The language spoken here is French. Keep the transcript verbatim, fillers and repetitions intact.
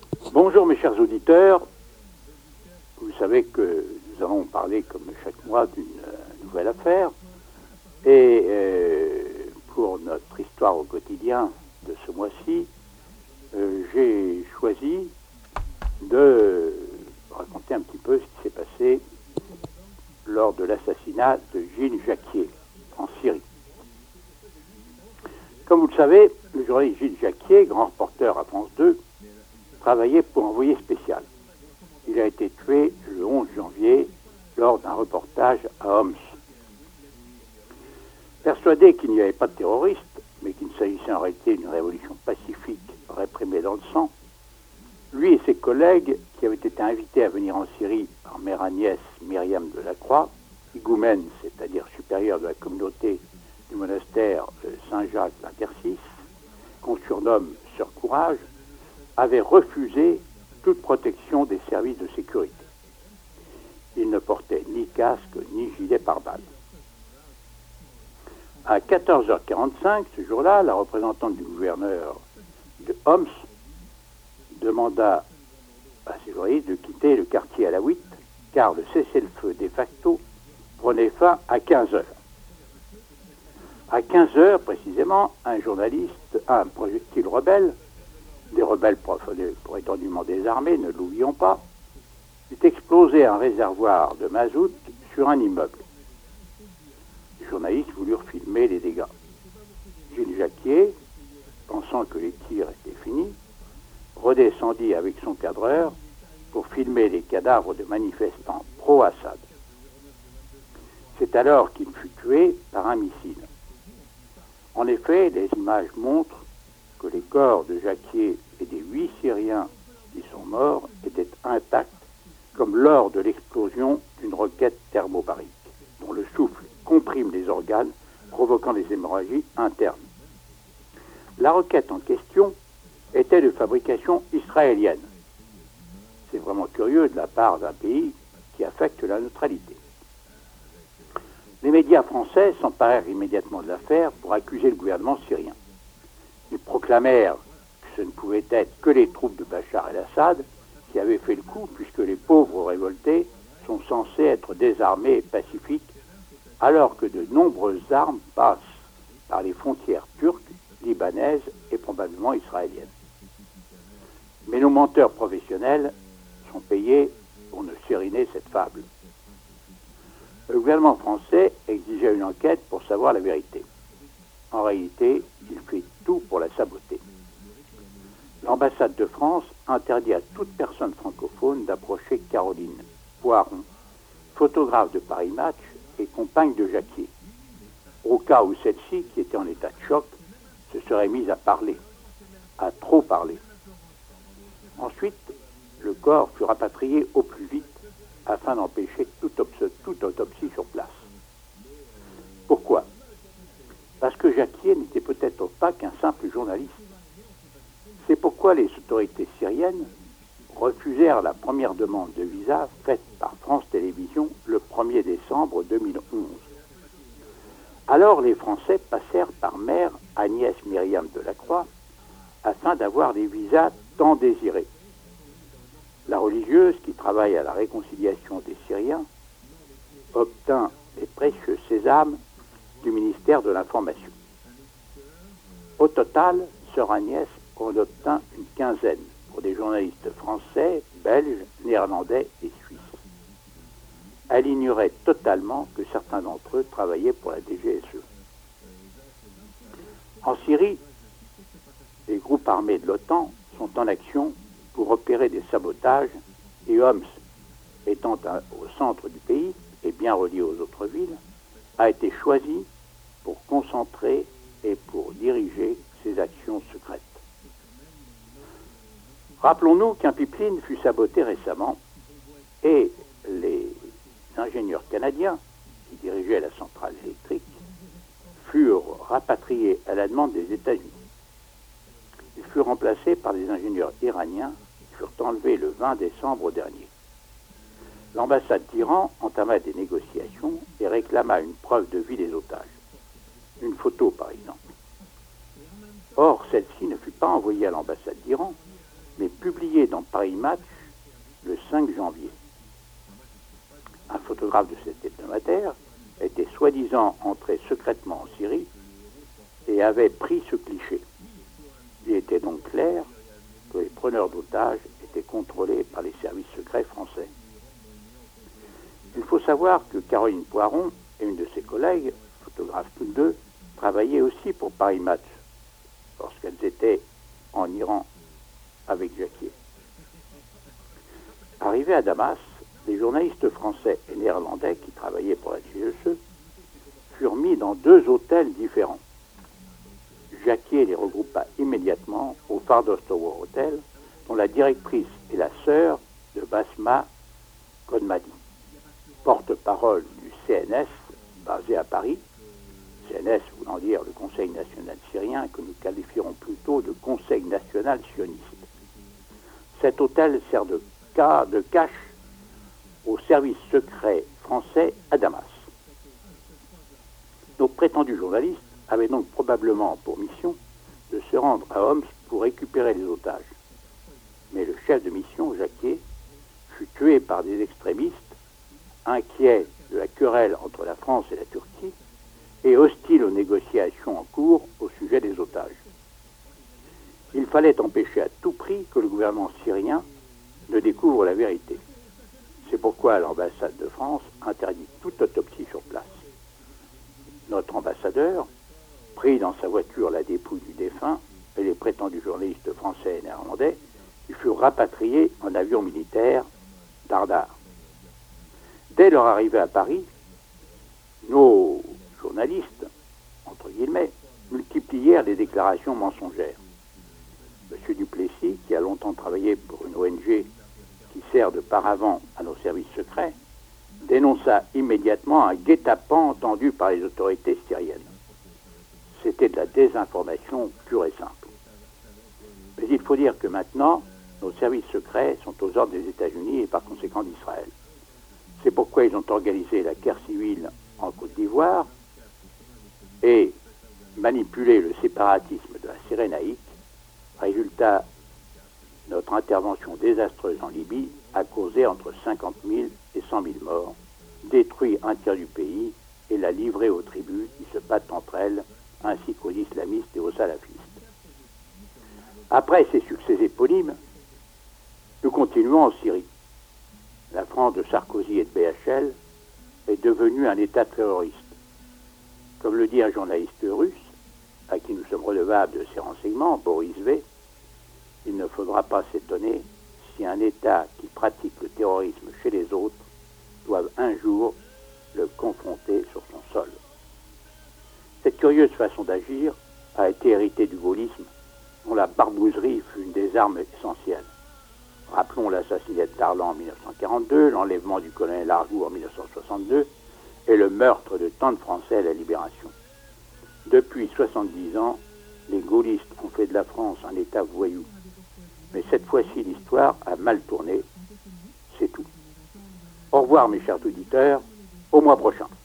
Bonjour mes chers auditeurs, vous savez que nous allons parler comme chaque mois d'une euh, nouvelle affaire et euh, pour notre histoire au quotidien de ce mois-ci, euh, j'ai choisi de raconter un petit peu ce qui s'est passé lors de l'assassinat de Gilles Jacquier en Syrie. Comme vous le savez, le journaliste Gilles Jacquier, grand reporter à France deux, travaillait pour envoyé spécial. Il a été tué le onze janvier lors d'un reportage à Homs. Persuadé qu'il n'y avait pas de terroristes, mais qu'il s'agissait en réalité d'une révolution pacifique réprimée dans le sang, lui et ses collègues, qui avaient été invités à venir en Syrie par Mère Agnès Myriam de la Croix, higoumène, c'est-à-dire supérieure de la communauté du monastère Saint-Jacques d'Intercis, qu'on surnomme Sœur Courage, avait refusé toute protection des services de sécurité. Il ne portait ni casque ni gilet pare-balles. À quatorze heures quarante-cinq, ce jour-là, la représentante du gouverneur de Homs demanda à ses journalistes de quitter le quartier Alaouite, car le cessez-le-feu de facto prenait fin à quinze heures. À quinze heures, précisément, un journaliste, un projectile rebelle, des rebelles prétendument désarmés, ne l'oublions pas, eut explosé un réservoir de mazout sur un immeuble. Les journalistes voulurent filmer les dégâts. Gilles Jacquier, pensant que les tirs étaient finis, redescendit avec son cadreur pour filmer les cadavres de manifestants pro-Assad. C'est alors qu'il fut tué par un missile. En effet, les images montrent que les corps de Jacquier et des huit Syriens qui sont morts étaient intacts, comme lors de l'explosion d'une roquette thermobarique, dont le souffle comprime les organes, provoquant des hémorragies internes. La roquette en question était de fabrication israélienne. C'est vraiment curieux de la part d'un pays qui affecte la neutralité. Les médias français s'emparèrent immédiatement de l'affaire pour accuser le gouvernement syrien. Ils proclamèrent que ce ne pouvait être que les troupes de Bachar el-Assad qui avaient fait le coup, puisque les pauvres révoltés sont censés être désarmés et pacifiques, alors que de nombreuses armes passent par les frontières turques, libanaises et probablement israéliennes. Mais nos menteurs professionnels sont payés pour ne sériner cette fable. Le gouvernement français exigeait une enquête pour savoir la vérité. En réalité, il fait tout pour la saboter. L'ambassade de France interdit à toute personne francophone d'approcher Caroline Poiron, photographe de Paris Match et compagne de Jacquier, au cas où celle-ci, qui était en état de choc, se serait mise à parler, à trop parler. Ensuite, le corps fut rapatrié au plus vite afin d'empêcher toute, toute autopsie sur place. Pourquoi ? Parce que Jacquier n'était peut-être pas qu'un simple journaliste. C'est pourquoi les autorités syriennes refusèrent la première demande de visa faite par France Télévisions le premier décembre deux mille onze. Alors les Français passèrent par Mère Agnès Myriam de la Croix afin d'avoir les visas tant désirés. La religieuse, qui travaille à la réconciliation des Syriens, obtint les précieux sésames du ministère de l'Information. Au total, Sœur Agnès en obtint une quinzaine pour des journalistes français, belges, néerlandais et suisses. Elle ignorait totalement que certains d'entre eux travaillaient pour la D G S E. En Syrie, les groupes armés de l'OTAN sont en action pour opérer des sabotages et Homs, étant un, au centre du pays et bien relié aux autres villes, a été choisi pour concentrer et pour diriger ses actions secrètes. Rappelons-nous qu'un pipeline fut saboté récemment et les ingénieurs canadiens qui dirigeaient la centrale électrique furent rapatriés à la demande des États-Unis. Ils furent remplacés par des ingénieurs iraniens qui furent enlevés le vingt décembre dernier. L'ambassade d'Iran entama des négociations et réclama une preuve de vie des otages. Une photo, par exemple. Or, celle-ci ne fut pas envoyée à l'ambassade d'Iran, mais publiée dans Paris Match le cinq janvier. Un photographe de cet hebdomadaire était soi-disant entré secrètement en Syrie et avait pris ce cliché. Il était donc clair que les preneurs d'otages étaient contrôlés par les services secrets français. Il faut savoir que Caroline Poiron et une de ses collègues, photographes toutes deux, travaillaient aussi pour Paris Match lorsqu'elles étaient en Iran avec Jacquier. Arrivés à Damas, les journalistes français et néerlandais qui travaillaient pour la G S E furent mis dans deux hôtels différents. Jacquier les regroupa immédiatement au Fardos Tower Hotel, dont la directrice est la sœur de Basma Kodmadi, porte-parole du C N S basé à Paris, C N S voulant dire le Conseil national syrien, que nous qualifierons plutôt de Conseil national sioniste. Cet hôtel sert de, cas, de cache au service secret français à Damas. Nos prétendus journalistes avaient donc probablement pour mission de se rendre à Homs pour récupérer les otages. Mais le chef de mission, Jacquier, fut tué par des extrémistes inquiets de la querelle entre la France et la Turquie et hostiles aux négociations en cours au sujet des otages. Il fallait empêcher à tout prix que le gouvernement syrien ne découvre la vérité. C'est pourquoi l'ambassade de France interdit toute autopsie sur place. Notre ambassadeur, pris dans sa voiture la dépouille du défunt, et les prétendus journalistes français et néerlandais, ils furent rapatriés en avion militaire d'Ardar. Dès leur arrivée à Paris, nos journalistes, entre guillemets, multiplièrent les déclarations mensongères. M. Duplessis, qui a longtemps travaillé pour une O N G qui sert de paravent à nos services secrets, dénonça immédiatement un guet-apens entendu par les autorités syriennes. C'était de la désinformation pure et simple. Mais il faut dire que maintenant, nos services secrets sont aux ordres des États-Unis et par conséquent d'Israël. C'est pourquoi ils ont organisé la guerre civile en Côte d'Ivoire et manipulé le séparatisme de la Cyrénaïque. Résultat, notre intervention désastreuse en Libye a causé entre cinquante mille et cent mille morts, détruit un tiers du pays et l'a livré aux tribus qui se battent entre elles, ainsi qu'aux islamistes et aux salafistes. Après ces succès éponymes, nous continuons en Syrie. La France de Sarkozy et de B H L est devenue un État terroriste. Comme le dit un journaliste russe, à qui nous sommes redevables de ces renseignements, Boris V, il ne faudra pas s'étonner si un État qui pratique le terrorisme chez les autres doit un jour le confronter sur son sol. Cette curieuse façon d'agir a été héritée du gaullisme, dont la barbouzerie fut une des armes essentielles. Rappelons l'assassinat de Darlan en mille neuf cent quarante-deux, l'enlèvement du colonel Argout en mille neuf cent soixante-deux et le meurtre de tant de Français à la Libération. Depuis soixante-dix ans, les gaullistes ont fait de la France un État voyou. Mais cette fois-ci, l'histoire a mal tourné. C'est tout. Au revoir, mes chers auditeurs. Au mois prochain.